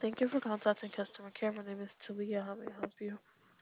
Thank you for contacting customer care. My name is Talia. How may I help you?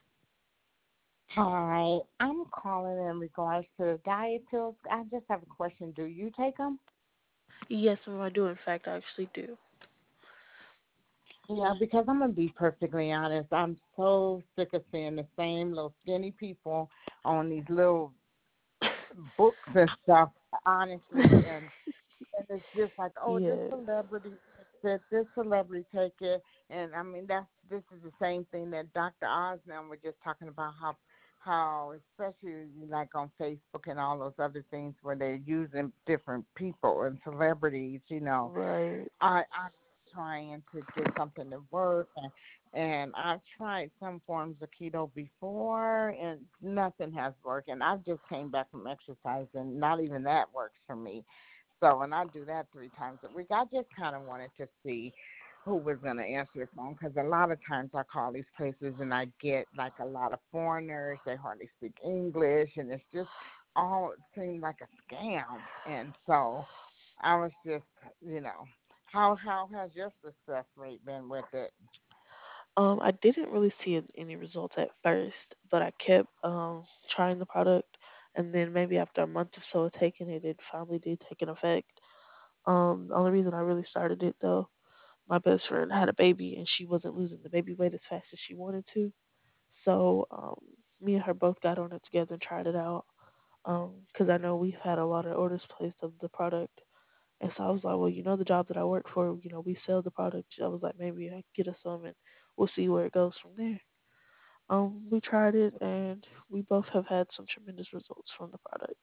Hi, I'm calling in regards to the diet pills. I just have a question. Do you take them? Yes, ma'am, I do. In fact, I actually do. Yeah, because I'm gonna be perfectly honest. I'm so sick of seeing the same little skinny people on these little books and stuff. Honestly, and it's just like, oh, this Yes. celebrity takes it, this celebrity take it, and I mean this is the same thing that Dr. Oz now we're just talking about how especially like on Facebook and all those other things where they're using different people and celebrities, Right. I'm trying to get something to work and I've tried some forms of keto before and nothing has worked and I've just came back from exercise and not even that works for me. So and I do that 3 times a week. I just kind of wanted to see who was going to answer the phone because a lot of times I call these places and I get like a lot of foreigners. They hardly speak English and it's just all it seemed like a scam. And so I was just, you know, how has your success rate been with it? I didn't really see any results at first, but I kept trying the product, and then maybe after a month or so of taking it, it finally did take an effect. The only reason I really started it though, my best friend had a baby, and she wasn't losing the baby weight as fast as she wanted to. So me and her both got on it together and tried it out. Because I know we've had a lot of orders placed of the product. And so I was like, well, the job that I work for, we sell the product. I was like, maybe I can get us some and we'll see where it goes from there. We tried it and we both have had some tremendous results from the product.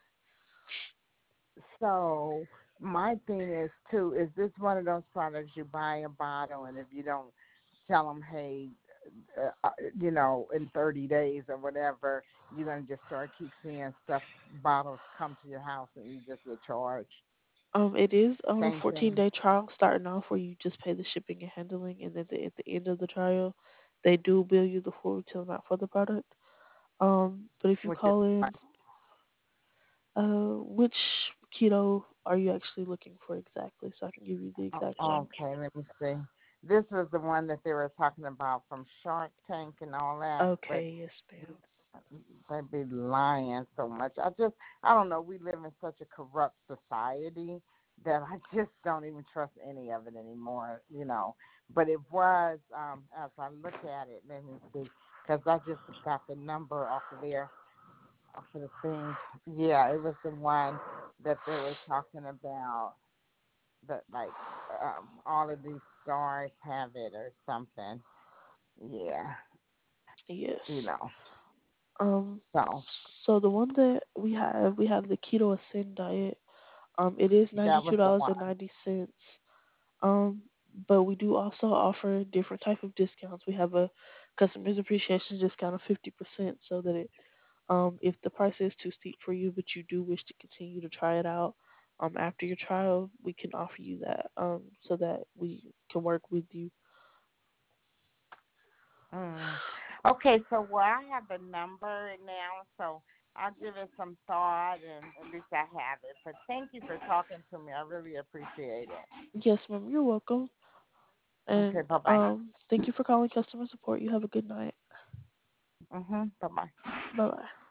So my thing is too, is this one of those products you buy a bottle and if you don't tell them, hey, in 30 days or whatever, you're going to just start keep seeing stuff, bottles come to your house and you just get charged. It is on a Same 14-day thing. day trial starting off where you just pay the shipping and handling, and then at the end of the trial, they do bill you the full retail amount for the product. But if you Which is call in, which keto are you actually looking for exactly, so I can give you the exact one? okay, let me see. This was the one that they were talking about from Shark Tank and all that, but Okay, yes, ma'am. they be lying so much. I don't know. We live in such a corrupt society that I just don't even trust any of it anymore. But it was, as I look at it, let me see, because I just got the number off of there, off of the thing. Yeah, it was the one that they were talking about that, like, all of these stars have it or something. Yeah, Yes. you know. Um, So so the one that we have the Keto Ascend diet. It is that ninety was two the dollars one. and 90 cents. Um, but we do also offer different type of discounts. We have a customers appreciation discount of 50%, so that if the price is too steep for you, but you do wish to continue to try it out, after your trial, we can offer you that, so that we can work with you. Mm. Okay, so well, I have the number now, so I'll give it some thought, and at least I have it. But thank you for talking to me. I really appreciate it. Yes, ma'am. You're welcome. Okay, And bye bye. thank you for calling customer support. You have a good night. Mhm. Bye bye. Bye bye.